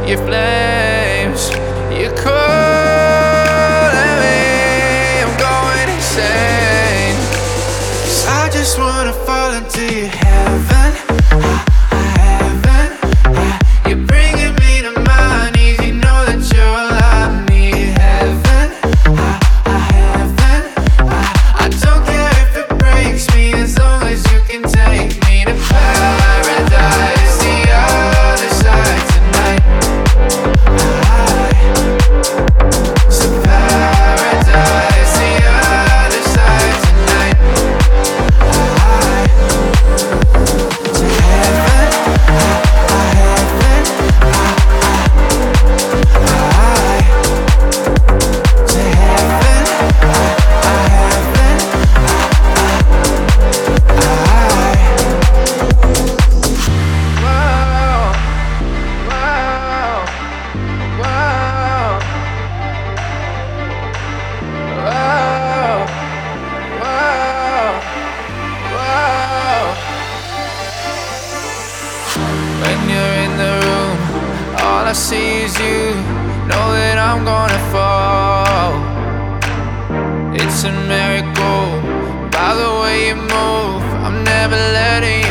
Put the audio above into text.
your flames. You're calling me, I'm going insane. 'Cause I just wanna fall into your heaven. Heaven. You're bringing me to my knees. You know that you're all I need. Heaven. Heaven. I don't care if it breaks me, as long as you can take me to paradise, the other side tonight. So paradise, the other side tonight. To heaven, heaven, to heaven, when you're in the room, all I see is you. Know that I'm gonna fall. It's a miracle by the way you move. I'm never letting